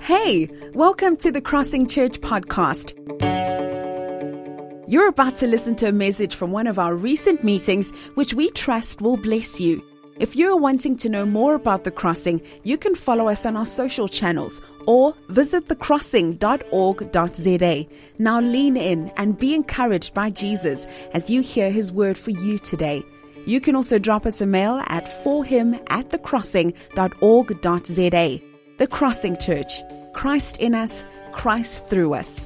Hey, welcome to the Crossing Church podcast. You're about to listen to a message from one of our recent meetings, which we trust will bless you. If you're wanting to know more about The Crossing, you can follow us on our social channels or visit thecrossing.org.za. Now lean in and be encouraged by Jesus as you hear his word for you today. You can also drop us a mail at forhim@thecrossing.org.za. The Crossing Church. Christ in us, Christ through us.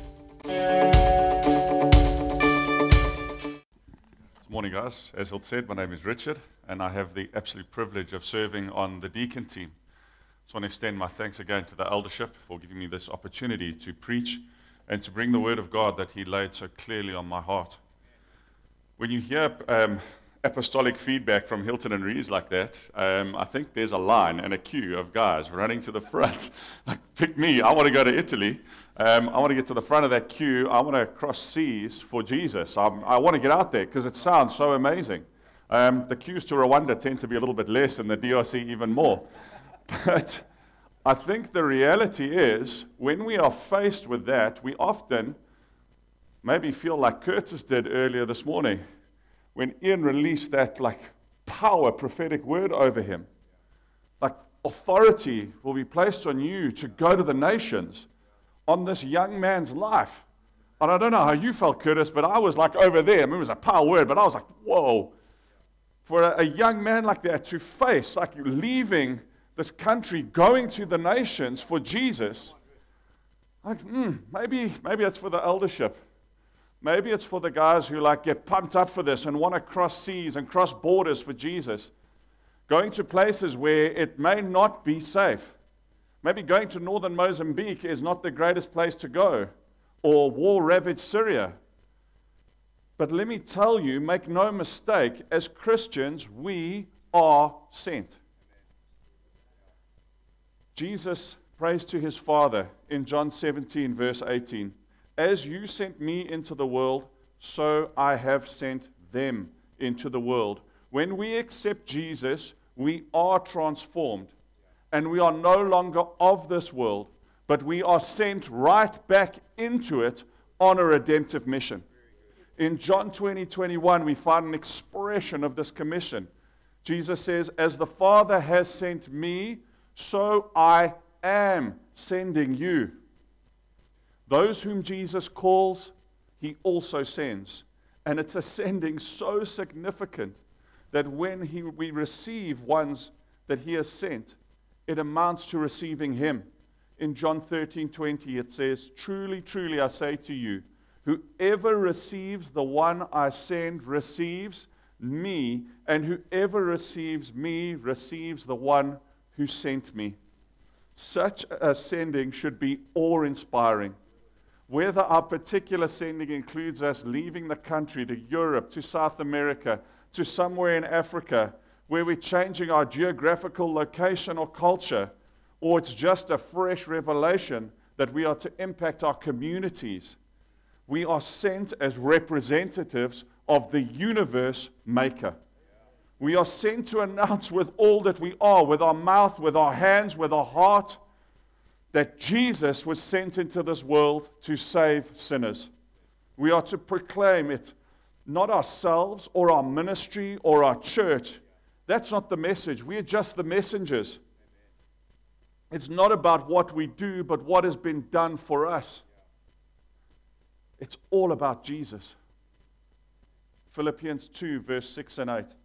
Good morning, guys. As Hilt said, my name is Richard, and I have the absolute privilege of serving on the deacon team. I just want to extend my thanks again to the eldership for giving me this opportunity to preach and to bring the word of God that he laid so clearly on my heart. When you hear apostolic feedback from Hilton and Rees like that, I think there's a line and a queue of guys running to the front. Like, pick me, I want to go to Italy. I want to get to the front of that queue. I want to cross seas for Jesus. I want to get out there because it sounds so amazing. The queues to Rwanda tend to be a little bit less and the DRC even more. But I think the reality is, when we are faced with that, we often maybe feel like Curtis did earlier this morning, when Ian released that power prophetic word over him. Like, authority will be placed on you to go to the nations on this young man's life. And I don't know how you felt, Curtis, but I was like over there. I mean, it was a power word, but I was like, whoa. For a young man like that to face, like, leaving this country, going to the nations for Jesus, like, maybe that's for the eldership. Maybe it's for the guys who get pumped up for this and want to cross seas and cross borders for Jesus. Going to places where it may not be safe. Maybe going to northern Mozambique is not the greatest place to go, or war-ravaged Syria. But let me tell you, make no mistake, as Christians, we are sent. Jesus prays to his Father in John 17, verse 18. As you sent me into the world, so I have sent them into the world. When we accept Jesus, we are transformed. And we are no longer of this world, but we are sent right back into it on a redemptive mission. In John 20:21, we find an expression of this commission. Jesus says, as the Father has sent me, so I am sending you. Those whom Jesus calls, he also sends. And it's a sending so significant that when we receive ones that he has sent, it amounts to receiving him. In John 13:20, it says, truly, truly, I say to you, whoever receives the one I send receives me, and whoever receives me receives the one who sent me. Such a sending should be awe-inspiring. Whether our particular sending includes us leaving the country to Europe, to South America, to somewhere in Africa, where we're changing our geographical location or culture, or it's just a fresh revelation that we are to impact our communities, we are sent as representatives of the universe maker. We are sent to announce with all that we are, with our mouth, with our hands, with our heart, that Jesus was sent into this world to save sinners. We are to proclaim it, not ourselves or our ministry or our church. That's not the message. We are just the messengers. It's not about what we do, but what has been done for us. It's all about Jesus. Philippians 2, verse 6 and 8.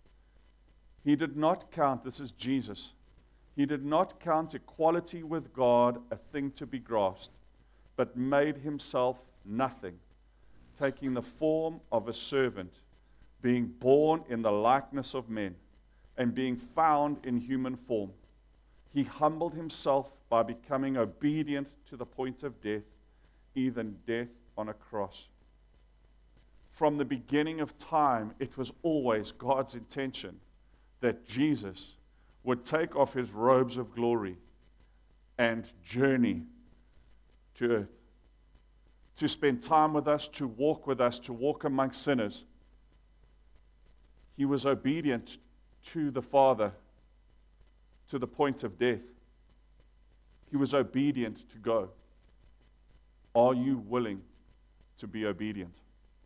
He did not count, this is Jesus, he did not count equality with God a thing to be grasped, but made himself nothing, taking the form of a servant, being born in the likeness of men, and being found in human form. He humbled himself by becoming obedient to the point of death, even death on a cross. From the beginning of time, it was always God's intention that Jesus would take off his robes of glory and journey to earth, to spend time with us, to walk amongst sinners. He was obedient to the Father to the point of death. He was obedient to go. Are you willing to be obedient?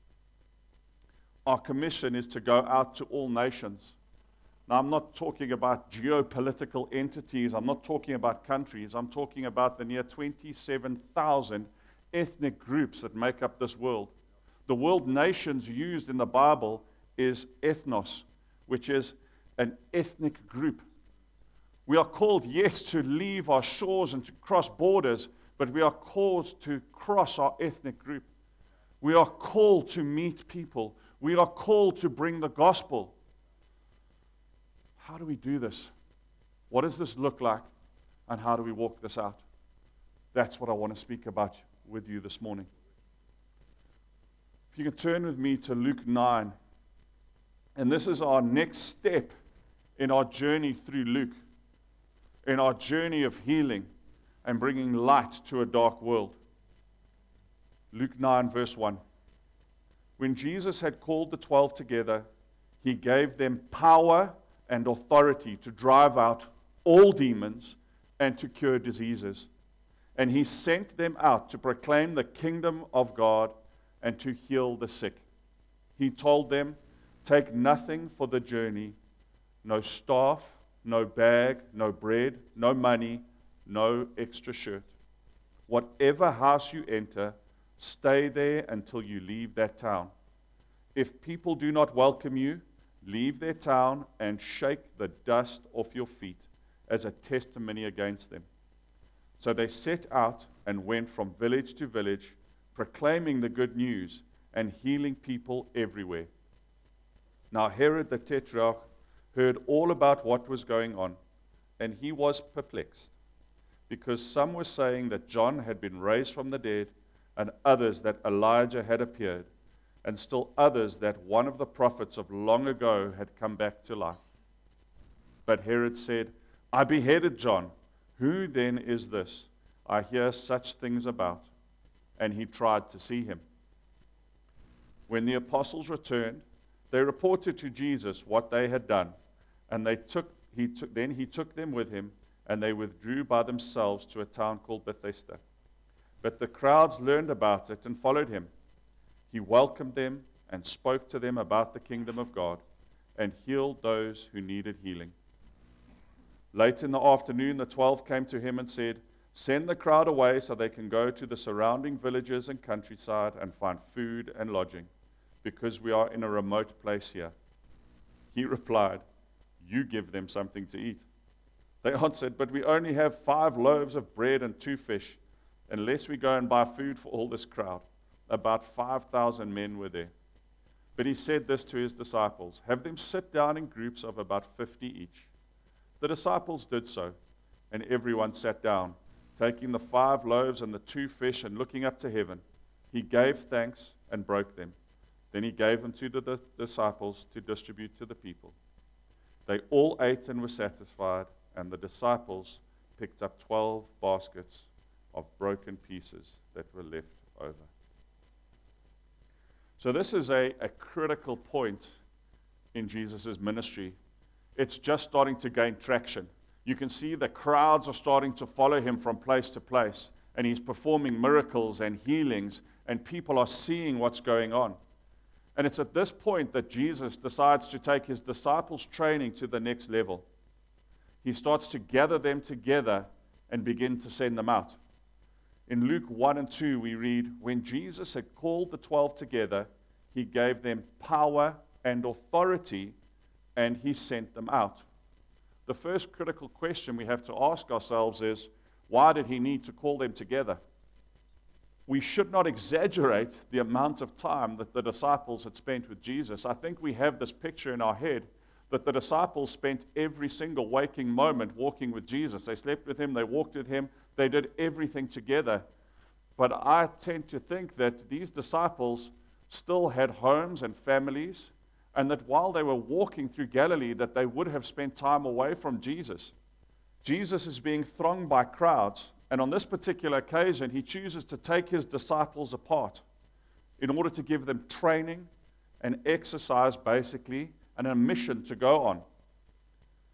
Our commission is to go out to all nations. Now, I'm not talking about geopolitical entities. I'm not talking about countries. I'm talking about the near 27,000 ethnic groups that make up this world. The word nations used in the Bible is ethnos, which is an ethnic group. We are called, yes, to leave our shores and to cross borders, but we are called to cross our ethnic group. We are called to meet people. We are called to bring the gospel. How do we do this? What does this look like? And how do we walk this out? That's what I want to speak about with you this morning. If you can turn with me to Luke 9. And this is our next step in our journey through Luke, in our journey of healing and bringing light to a dark world. Luke 9, verse 1. When Jesus had called the 12 together, he gave them power and authority to drive out all demons and to cure diseases. And he sent them out to proclaim the kingdom of God and to heal the sick. He told them, take nothing for the journey, no staff, no bag, no bread, no money, no extra shirt. Whatever house you enter, stay there until you leave that town. If people do not welcome you, leave their town and shake the dust off your feet as a testimony against them. So they set out and went from village to village, proclaiming the good news and healing people everywhere. Now Herod the Tetrarch heard all about what was going on, and he was perplexed, because some were saying that John had been raised from the dead, and others that Elijah had appeared, and still others that one of the prophets of long ago had come back to life. But Herod said, I beheaded John. Who then is this I hear such things about? And he tried to see him. When the apostles returned, they reported to Jesus what they had done, and then he took them with him, and they withdrew by themselves to a town called Bethesda. But the crowds learned about it and followed him. He welcomed them and spoke to them about the kingdom of God and healed those who needed healing. Late in the afternoon, the 12 came to him and said, send the crowd away so they can go to the surrounding villages and countryside and find food and lodging, because we are in a remote place here. He replied, you give them something to eat. They answered, but we only have 5 loaves of bread and 2 fish, unless we go and buy food for all this crowd. About 5,000 men were there. But he said this to his disciples, have them sit down in groups of about 50 each. The disciples did so, and everyone sat down, taking the 5 loaves and the 2 fish, and looking up to heaven. He gave thanks and broke them. Then he gave them to the disciples to distribute to the people. They all ate and were satisfied, and the disciples picked up 12 baskets of broken pieces that were left over. So this is a critical point in Jesus' ministry. It's just starting to gain traction. You can see the crowds are starting to follow him from place to place, and he's performing miracles and healings, and people are seeing what's going on. And it's at this point that Jesus decides to take his disciples' training to the next level. He starts to gather them together and begin to send them out. In Luke 1 and 2, we read, when Jesus had called the 12 together, he gave them power and authority, and he sent them out. The first critical question we have to ask ourselves is, why did he need to call them together? We should not exaggerate the amount of time that the disciples had spent with Jesus. I think we have this picture in our head that the disciples spent every single waking moment walking with Jesus. They slept with him, they walked with him, they did everything together. But I tend to think that these disciples still had homes and families, and that while they were walking through Galilee, that they would have spent time away from Jesus. Jesus is being thronged by crowds, and on this particular occasion, he chooses to take his disciples apart in order to give them training and exercise, basically, and a mission to go on.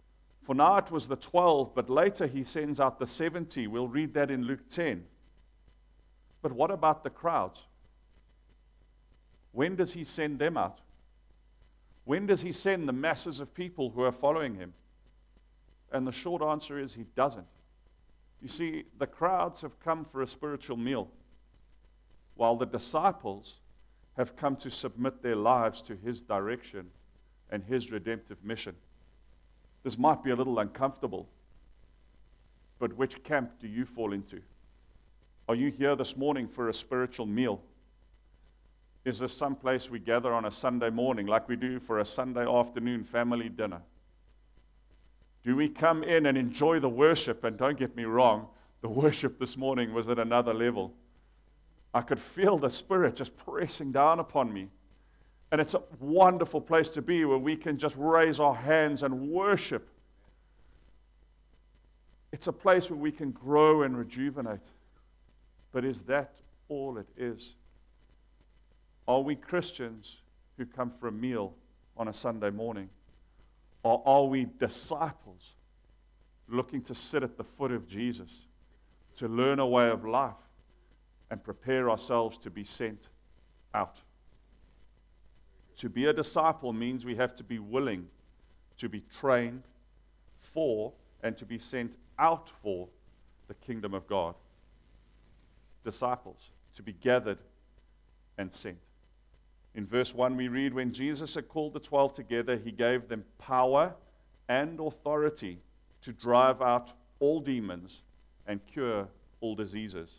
For now it was the 12, but later he sends out the 70. We'll read that in Luke 10. But what about the crowds? When does he send them out? When does he send the masses of people who are following him? And the short answer is he doesn't. You see, the crowds have come for a spiritual meal, while the disciples have come to submit their lives to his direction and his redemptive mission. This might be a little uncomfortable, but which camp do you fall into? Are you here this morning for a spiritual meal? Is this someplace we gather on a Sunday morning like we do for a Sunday afternoon family dinner? Do we come in and enjoy the worship? And don't get me wrong, the worship this morning was at another level. I could feel the Spirit just pressing down upon me. And it's a wonderful place to be where we can just raise our hands and worship. It's a place where we can grow and rejuvenate. But is that all it is? Are we Christians who come for a meal on a Sunday morning? Or are we disciples looking to sit at the foot of Jesus, to learn a way of life and prepare ourselves to be sent out? To be a disciple means we have to be willing to be trained for and to be sent out for the kingdom of God. Disciples, to be gathered and sent. In verse 1 we read, when Jesus had called the 12 together, he gave them power and authority to drive out all demons and cure all diseases.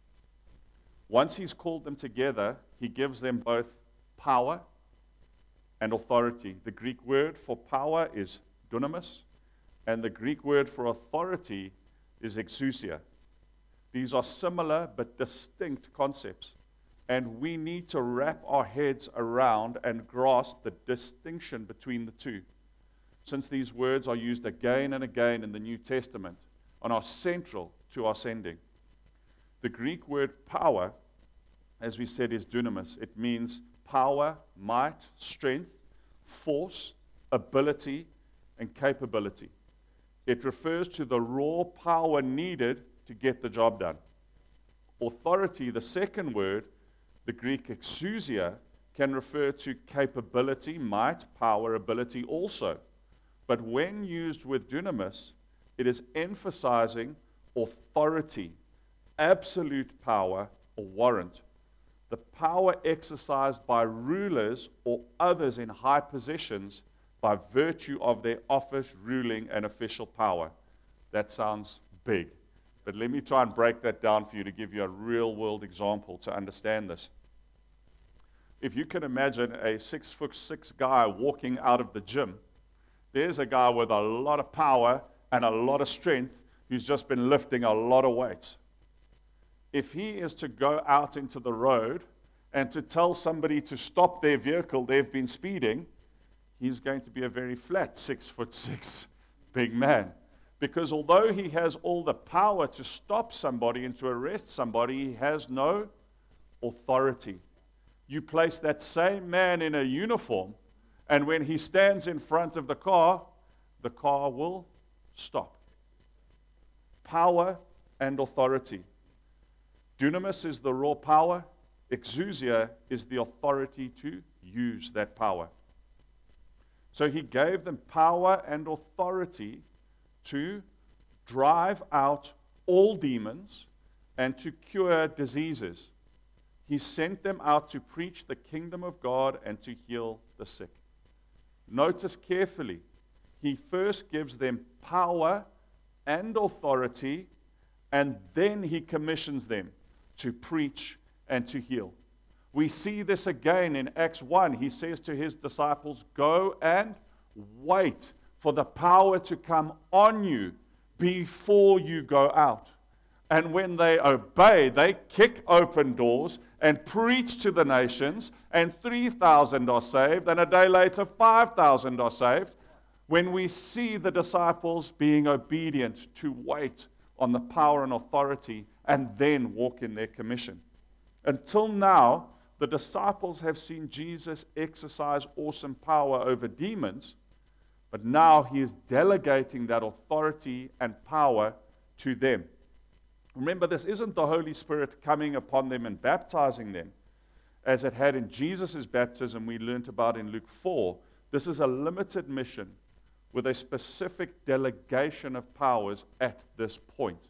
Once he's called them together, he gives them both power and authority. The Greek word for power is dunamis, and the Greek word for authority is exousia. These are similar but distinct concepts. And we need to wrap our heads around and grasp the distinction between the two. Since these words are used again and again in the New Testament and are central to our sending. The Greek word power, as we said, is dunamis. It means power, might, strength, force, ability, and capability. It refers to the raw power needed to get the job done. Authority, the second word, the Greek exousia, can refer to capability, might, power, ability also. But when used with dunamis, it is emphasizing authority, absolute power, or warrant. The power exercised by rulers or others in high positions by virtue of their office, ruling, and official power. That sounds big. But let me try and break that down for you to give you a real-world example to understand this. If you can imagine a 6'6" guy walking out of the gym, there's a guy with a lot of power and a lot of strength who's just been lifting a lot of weights. If he is to go out into the road and to tell somebody to stop their vehicle they've been speeding, he's going to be a very flat 6'6" big man. Because although he has all the power to stop somebody and to arrest somebody, he has no authority. You place that same man in a uniform, and when he stands in front of the car will stop. Power and authority. Dunamis is the raw power. Exousia is the authority to use that power. So he gave them power and authority to drive out all demons and to cure diseases. He sent them out to preach the kingdom of God and to heal the sick. Notice carefully, he first gives them power and authority, and then he commissions them to preach and to heal. We see this again in Acts 1. He says to his disciples, go and wait for the power to come on you before you go out. And when they obey, they kick open doors and preach to the nations, and 3,000 are saved, and a day later 5,000 are saved. When we see the disciples being obedient to wait on the power and authority and then walk in their commission. Until now, the disciples have seen Jesus exercise awesome power over demons, But now he is delegating that authority and power to them. Remember, this isn't the Holy Spirit coming upon them and baptizing them, as it had in Jesus' baptism we learned about in Luke 4. This is a limited mission with a specific delegation of powers at this point.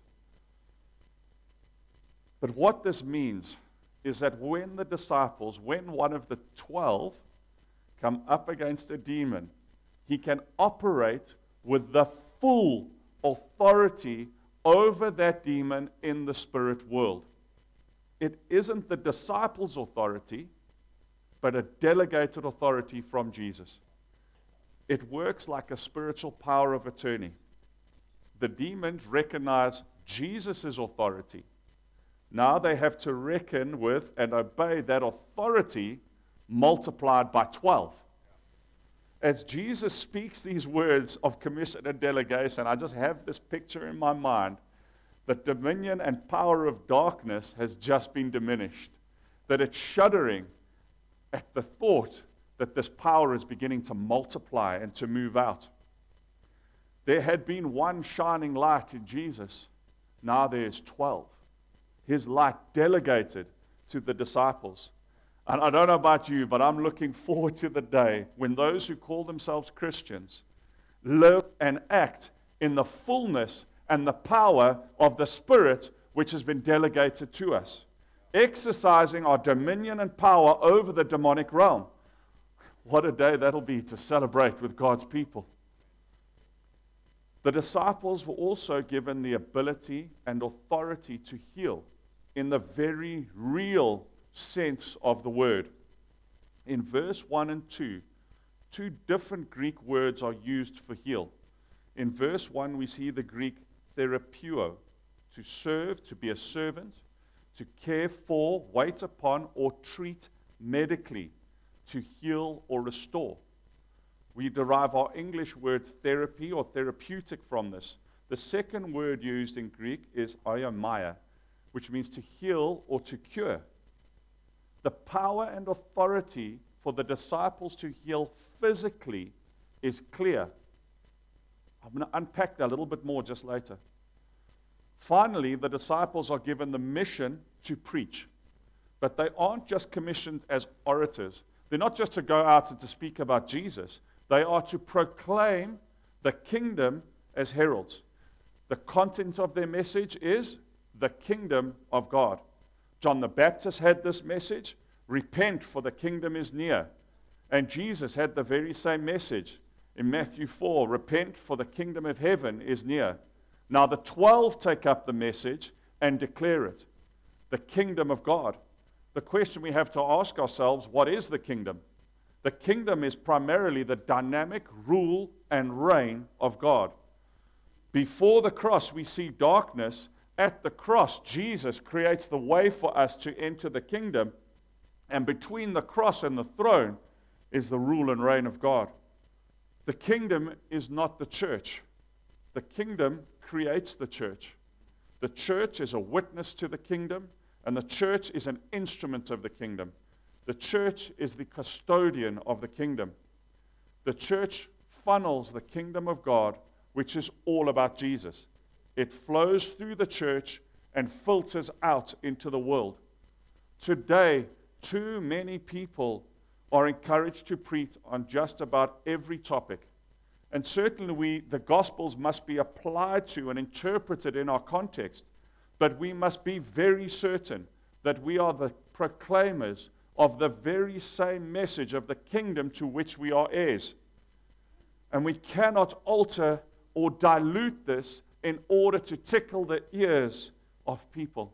But what this means is that when the disciples, when one of the 12 come up against a demon, he can operate with the full authority over that demon in the spirit world. It isn't the disciples' authority, but a delegated authority from Jesus. It works like a spiritual power of attorney. The demons recognize Jesus' authority. Now they have to reckon with and obey that authority multiplied by 12. As Jesus speaks these words of commission and delegation, I just have this picture in my mind that dominion and power of darkness has just been diminished, that it's shuddering at the thought that this power is beginning to multiply and to move out. There had been one shining light in Jesus. Now there's 12. His light delegated to the disciples. And I don't know about you, but I'm looking forward to the day when those who call themselves Christians live and act in the fullness and the power of the Spirit which has been delegated to us, exercising our dominion and power over the demonic realm. What a day that'll be to celebrate with God's people. The disciples were also given the ability and authority to heal in the very real sense of the word. In verse 1 and 2, two different Greek words are used for heal. In verse 1, we see the Greek therapeuo, to serve, to be a servant, to care for, wait upon, or treat medically, to heal or restore. We derive our English word therapy or therapeutic from this. The second word used in Greek is aiomia, which means to heal or to cure. The power and authority for the disciples to heal physically is clear. I'm going to unpack that a little bit more just later. Finally, the disciples are given the mission to preach. But they aren't just commissioned as orators. They're not just to go out and to speak about Jesus. They are to proclaim the kingdom as heralds. The content of their message is the kingdom of God. John the Baptist had this message, repent for the kingdom is near. And Jesus had the very same message in Matthew 4, repent for the kingdom of heaven is near. Now the 12 take up the message and declare it, the kingdom of God. The question we have to ask ourselves, what is the kingdom? The kingdom is primarily the dynamic rule and reign of God. Before the cross, we see darkness. At the cross, Jesus creates the way for us to enter the kingdom. And between the cross and the throne is the rule and reign of God. The kingdom is not the church. The kingdom creates the church. The church is a witness to the kingdom, and the church is an instrument of the kingdom. The church is the custodian of the kingdom. The church funnels the kingdom of God, which is all about Jesus. It flows through the church and filters out into the world. Today, too many people are encouraged to preach on just about every topic. And certainly the Gospels must be applied to and interpreted in our context. But we must be very certain that we are the proclaimers of the very same message of the kingdom to which we are heirs. And we cannot alter or dilute this in order to tickle the ears of people.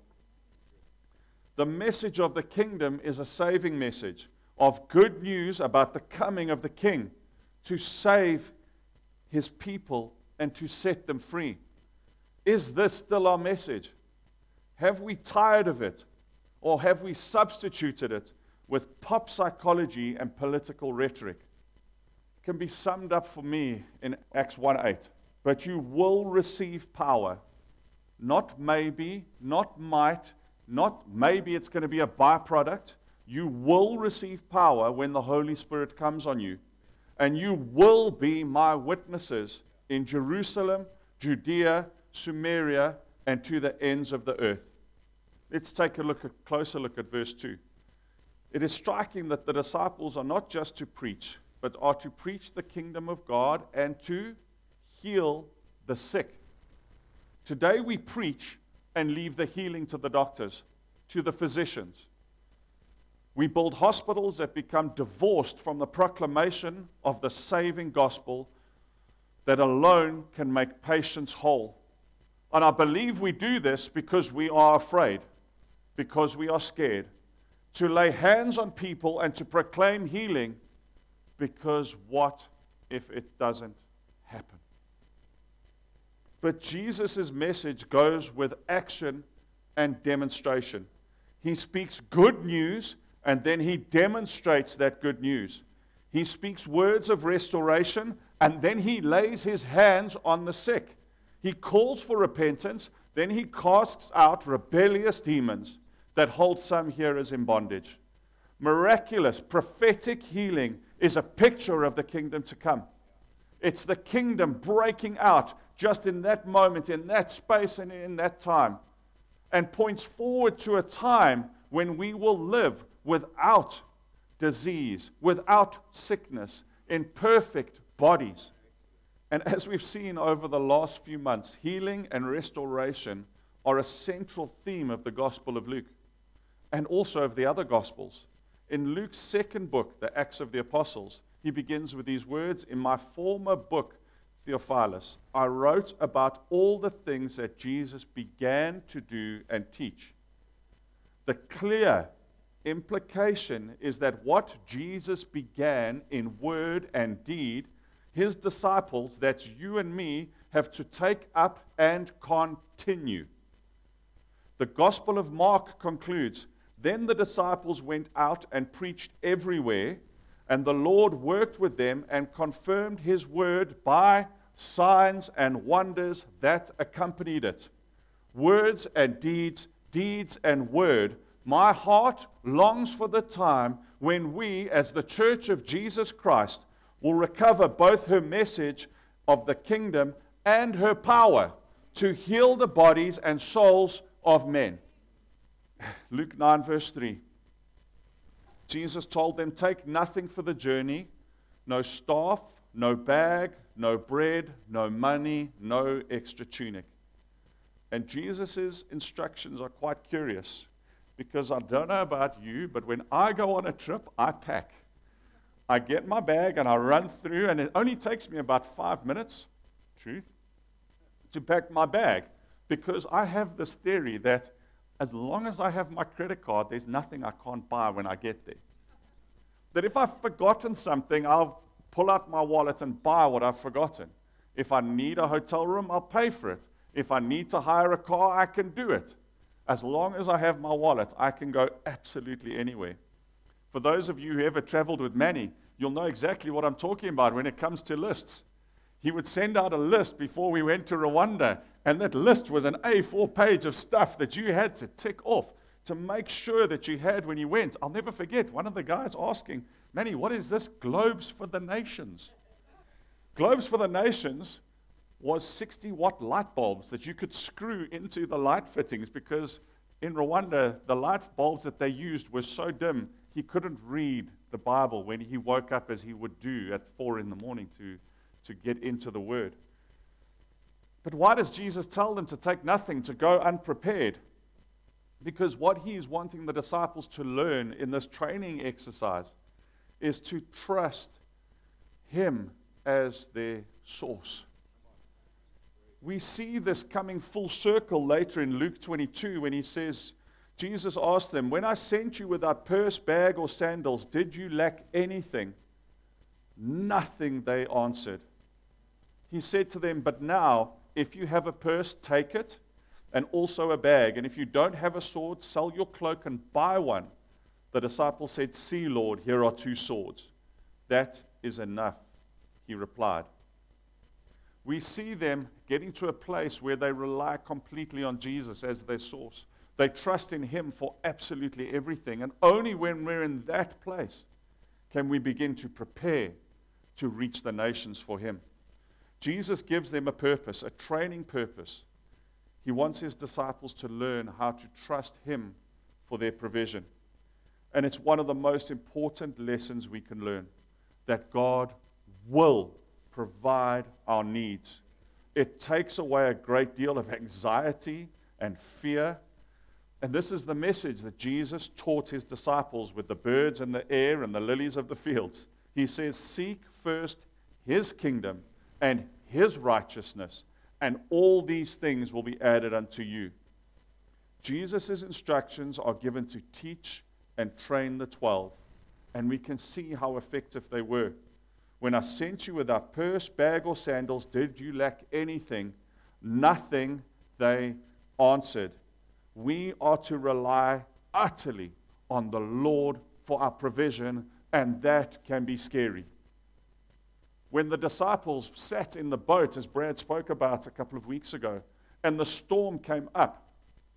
The message of the kingdom is a saving message of good news about the coming of the King to save his people and to set them free. Is this still our message? Have we tired of it? Or have we substituted it with pop psychology and political rhetoric? It can be summed up for me in Acts 1:8. But you will receive power. Not maybe, not might, not maybe it's going to be a byproduct. You will receive power when the Holy Spirit comes on you. and you will be my witnesses in Jerusalem, Judea, Samaria, and to the ends of the earth. Let's take a closer look at verse 2. It is striking that the disciples are not just to preach, but are to preach the kingdom of God and to heal the sick. Today we preach and leave the healing to the doctors, to the physicians. We build hospitals that become divorced from the proclamation of the saving gospel that alone can make patients whole. And I believe we do this because we are afraid, because we are scared, to lay hands on people and to proclaim healing, because what if it doesn't happen? But Jesus' message goes with action and demonstration. He speaks good news, and then he demonstrates that good news. He speaks words of restoration, and then he lays his hands on the sick. He calls for repentance, then he casts out rebellious demons that hold some hearers in bondage. Miraculous, prophetic healing is a picture of the kingdom to come. It's the kingdom breaking out just in that moment, in that space, and in that time, and points forward to a time when we will live without disease, without sickness, in perfect bodies. And as we've seen over the last few months, healing and restoration are a central theme of the Gospel of Luke, and also of the other Gospels. In Luke's second book, the Acts of the Apostles, he begins with these words, "In my former book, Theophilus, I wrote about all the things that Jesus began to do and teach." The clear implication is that what Jesus began in word and deed, his disciples, that's you and me, have to take up and continue. The Gospel of Mark concludes, "Then the disciples went out and preached everywhere, and the Lord worked with them and confirmed his word by signs and wonders that accompanied it." Words and deeds, deeds and word. My heart longs for the time when we, as the Church of Jesus Christ, will recover both her message of the kingdom and her power to heal the bodies and souls of men. Luke 9, verse 3. Jesus told them, "Take nothing for the journey, no staff, no bag, no bread, no money, no extra tunic." And Jesus' instructions are quite curious, because I don't know about you, but when I go on a trip, I pack. I get my bag and I run through, and it only takes me about 5 minutes, truth, to pack my bag, because I have this theory that as long as I have my credit card, there's nothing I can't buy when I get there. That if I've forgotten something, I'll pull out my wallet and buy what I've forgotten. If I need a hotel room, I'll pay for it. If I need to hire a car, I can do it. As long as I have my wallet, I can go absolutely anywhere. For those of you who ever traveled with Manny, you'll know exactly what I'm talking about when it comes to lists. He would send out a list before we went to Rwanda, and that list was an A4 page of stuff that you had to tick off to make sure that you had when you went. I'll never forget one of the guys asking, "Manny, what is this Globes for the Nations?" Globes for the Nations was 60-watt light bulbs that you could screw into the light fittings, because in Rwanda, the light bulbs that they used were so dim, he couldn't read the Bible when he woke up, as he would do at 4 in the morning to get into the Word. But why does Jesus tell them to take nothing, to go unprepared? Because what he is wanting the disciples to learn in this training exercise is to trust him as their source. We see this coming full circle later in Luke 22 when he says, Jesus asked them, "When I sent you without purse, bag, or sandals, did you lack anything?" "Nothing," they answered. He said to them, "But now, if you have a purse, take it, and also a bag. And if you don't have a sword, sell your cloak and buy one." The disciples said, "See, Lord, here are 2 swords." "That is enough," he replied. We see them getting to a place where they rely completely on Jesus as their source. They trust in him for absolutely everything. And only when we're in that place can we begin to prepare to reach the nations for him. Jesus gives them a purpose, a training purpose. He wants his disciples to learn how to trust him for their provision. And it's one of the most important lessons we can learn, that God will provide our needs. It takes away a great deal of anxiety and fear. And this is the message that Jesus taught his disciples with the birds in the air and the lilies of the fields. He says, seek first his kingdom and his righteousness, and all these things will be added unto you. Jesus' instructions are given to teach and train the 12, and we can see how effective they were. When I sent you without purse, bag, or sandals, did you lack anything? Nothing, they answered. We are to rely utterly on the Lord for our provision, and that can be scary. When the disciples sat in the boat, as Brad spoke about a couple of weeks ago, and the storm came up,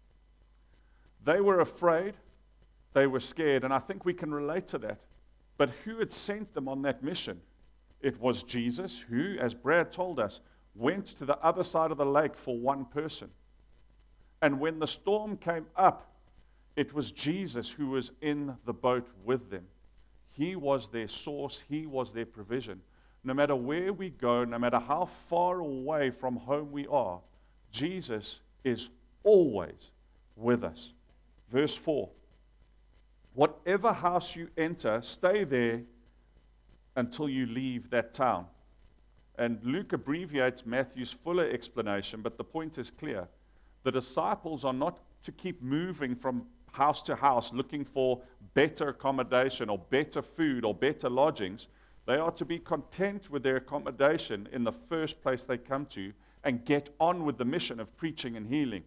they were afraid, they were scared, and I think we can relate to that. But who had sent them on that mission? It was Jesus, who, as Brad told us, went to the other side of the lake for one person. And when the storm came up, it was Jesus who was in the boat with them. He was their source. He was their provision. No matter where we go, no matter how far away from home we are, Jesus is always with us. Verse 4. Whatever house you enter, stay there until you leave that town. And Luke abbreviates Matthew's fuller explanation, but the point is clear. The disciples are not to keep moving from house to house looking for better accommodation or better food or better lodgings. They are to be content with their accommodation in the first place they come to and get on with the mission of preaching and healing.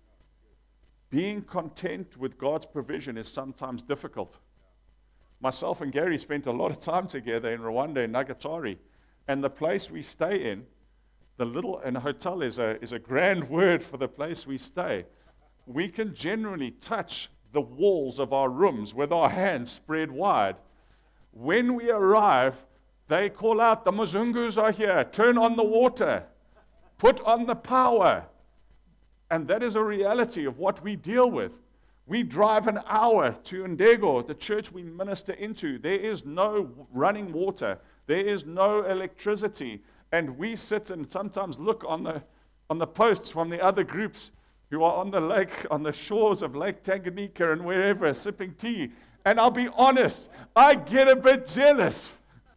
Being content with God's provision is sometimes difficult. Myself and Gary spent a lot of time together in Rwanda, in Nyagatare, and the place we stay in, and a hotel is a grand word for the place we stay. We can generally touch the walls of our rooms with our hands spread wide. When we arrive, they call out, the Mzungus are here, turn on the water, put on the power. And that is a reality of what we deal with. We drive an hour to Ndego, the church we minister into. There is no running water. There is no electricity. And we sit and sometimes look on the posts from the other groups who are on the lake, on the shores of Lake Tanganyika and wherever, sipping tea. And I'll be honest, I get a bit jealous.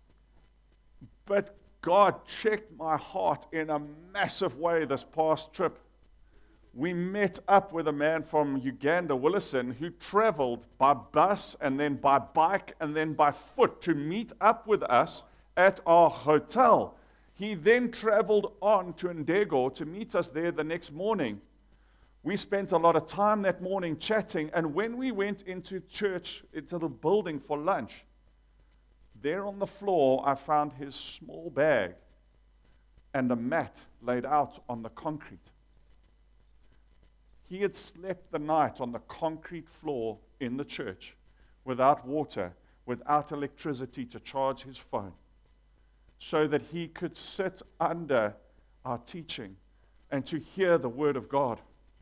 But God checked my heart in a massive way this past trip. We met up with a man from Uganda, Willison, who traveled by bus and then by bike and then by foot to meet up with us at our hotel. He then traveled on to Ndego to meet us there the next morning. We spent a lot of time that morning chatting, and when we went into church, into the building for lunch, there on the floor I found his small bag and a mat laid out on the concrete. He had slept the night on the concrete floor in the church without water, without electricity to charge his phone, so that he could sit under our teaching and to hear the word of God.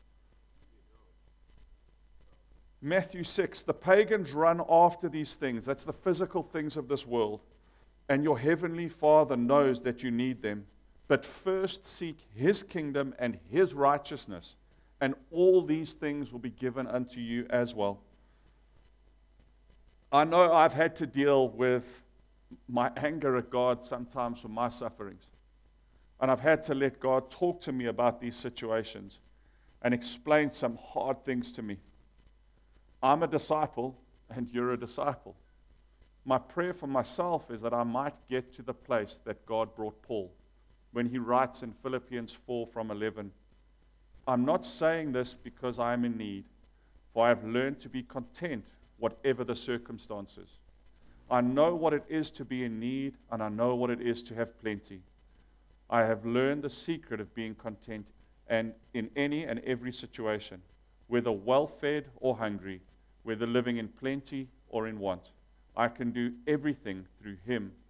Matthew 6, the pagans run after these things. That's the physical things of this world. And your heavenly Father knows that you need them. But first seek his kingdom and his righteousness, and all these things will be given unto you as well. I know I've had to deal with my anger at God sometimes for my sufferings. And I've had to let God talk to me about these situations and explain some hard things to me. I'm a disciple, and you're a disciple. My prayer for myself is that I might get to the place that God brought Paul when he writes in Philippians 4 from 11, I'm not saying this because I am in need, for I have learned to be content whatever the circumstances. I know what it is to be in need, and I know what it is to have plenty. I have learned the secret of being content and in any and every situation, whether well-fed or hungry, whether living in plenty or in want. I can do everything through him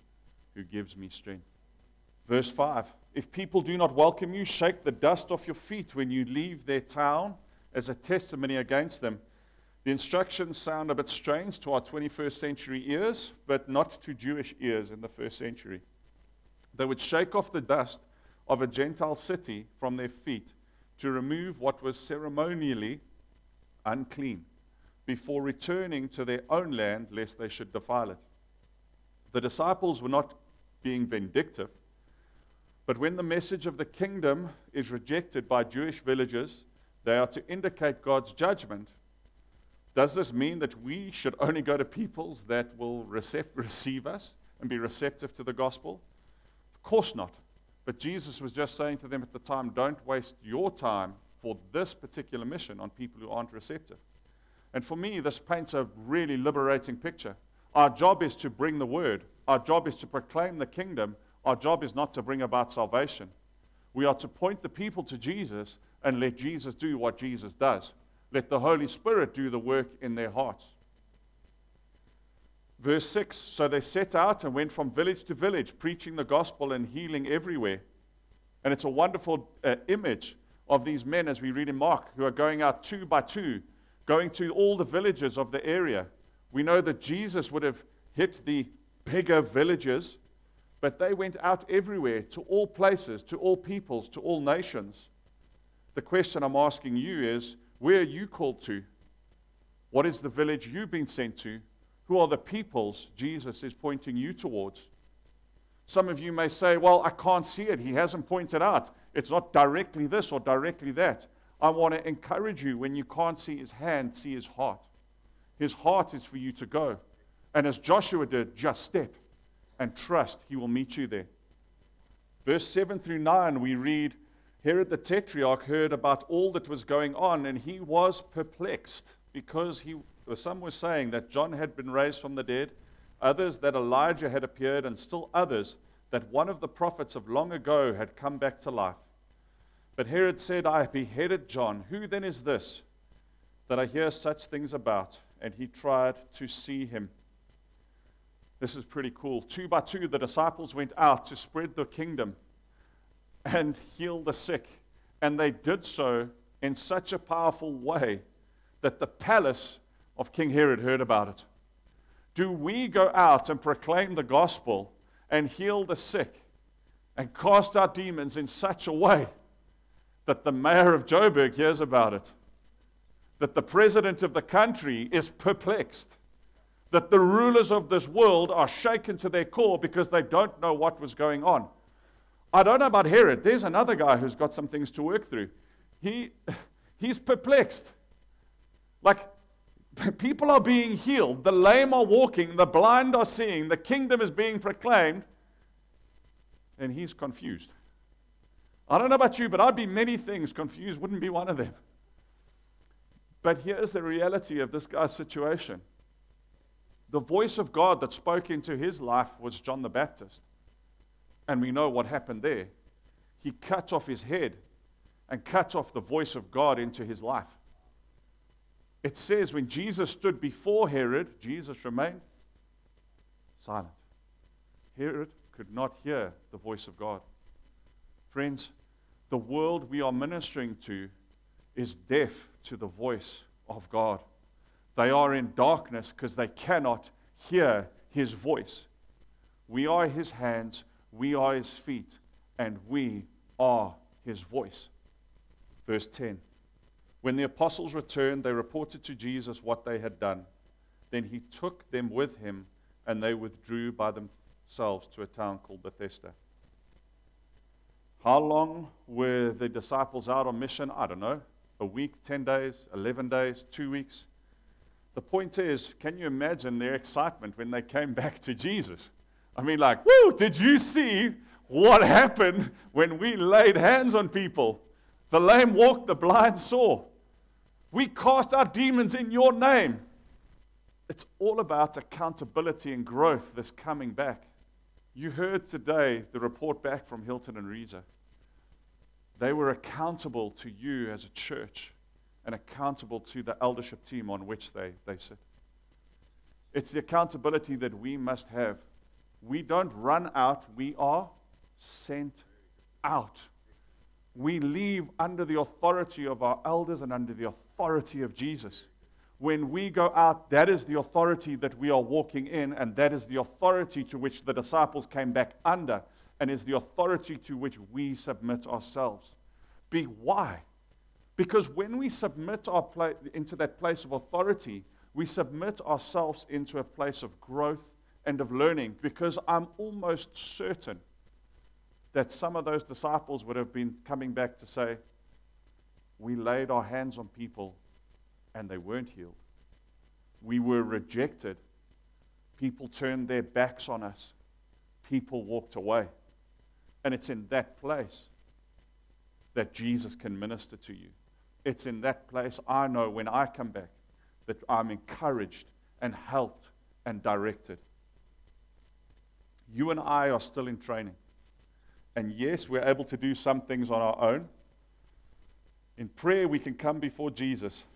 who gives me strength. Verse 5, if people do not welcome you, shake the dust off your feet when you leave their town as a testimony against them. The instructions sound a bit strange to our 21st century ears, but not to Jewish ears in the first century. They would shake off the dust of a Gentile city from their feet to remove what was ceremonially unclean before returning to their own land, lest they should defile it. The disciples were not being vindictive, but when the message of the kingdom is rejected by Jewish villagers, they are to indicate God's judgment. Does this mean that we should only go to peoples that will receive us and be receptive to the gospel? Of course not. But Jesus was just saying to them at the time, don't waste your time for this particular mission on people who aren't receptive. And for me, this paints a really liberating picture. Our job is to bring the word. Our job is to proclaim the kingdom. Our job is not to bring about salvation. We are to point the people to Jesus and let Jesus do what Jesus does. Let the Holy Spirit do the work in their hearts. Verse 6, so they set out and went from village to village, preaching the gospel and healing everywhere. And it's a wonderful image of these men, as we read in Mark, who are going out 2 by 2, going to all the villages of the area. We know that Jesus would have hit the bigger villages, but they went out everywhere, to all places, to all peoples, to all nations. The question I'm asking you is, where are you called to? What is the village you've been sent to? Who are the peoples Jesus is pointing you towards? Some of you may say, well, I can't see it. He hasn't pointed out. It's not directly this or directly that. I want to encourage you, when you can't see his hand, see his heart. His heart is for you to go. And as Joshua did, just step and trust he will meet you there. Verse 7 through 9, we read, Herod the Tetrarch heard about all that was going on, and he was perplexed, because some were saying that John had been raised from the dead, others that Elijah had appeared, and still others that one of the prophets of long ago had come back to life. But Herod said, I beheaded John. Who then is this that I hear such things about? And he tried to see him. This is pretty cool. 2 by 2, the disciples went out to spread the kingdom and heal the sick. And they did so in such a powerful way that the palace of King Herod heard about it. Do we go out and proclaim the gospel and heal the sick and cast out demons in such a way that the mayor of Joburg hears about it, that the president of the country is perplexed, that the rulers of this world are shaken to their core because they don't know what was going on? I don't know about Herod. There's another guy who's got some things to work through. He's perplexed. Like, people are being healed, the lame are walking, the blind are seeing, the kingdom is being proclaimed, and he's confused. I don't know about you, but I'd be many things. Confused wouldn't be one of them. But here's the reality of this guy's situation. The voice of God that spoke into his life was John the Baptist. And we know what happened there. He cut off his head and cut off the voice of God into his life. It says when Jesus stood before Herod, Jesus remained silent. Herod could not hear the voice of God. Friends, the world we are ministering to is deaf to the voice of God. They are in darkness because they cannot hear his voice. We are his hands, we are his feet, and we are his voice. Verse 10. When the apostles returned, they reported to Jesus what they had done. Then he took them with him, and they withdrew by themselves to a town called Bethesda. How long were the disciples out on mission? I don't know. A week, 10 days, 11 days, 2 weeks? The point is, can you imagine their excitement when they came back to Jesus? I mean, like, woo, did you see what happened when we laid hands on people? The lame walked, the blind saw. We cast out demons in your name. It's all about accountability and growth this coming back. You heard today the report back from Hilton and Reza. They were accountable to you as a church and accountable to the eldership team on which they sit. It's the accountability that we must have We don't run out, we are sent out. We leave under the authority of our elders and under the authority of Jesus. When we go out, that is the authority that we are walking in, and that is the authority to which the disciples came back under, and is the authority to which we submit ourselves. Why? Because when we submit into that place of authority, we submit ourselves into a place of growth and of learning, because I'm almost certain that some of those disciples would have been coming back to say, we laid our hands on people and they weren't healed. We were rejected. People turned their backs on us. People walked away. And it's in that place that Jesus can minister to you. It's in that place I know when I come back that I'm encouraged and helped and directed. You and I are still in training. And yes, we're able to do some things on our own. In prayer, we can come before Jesus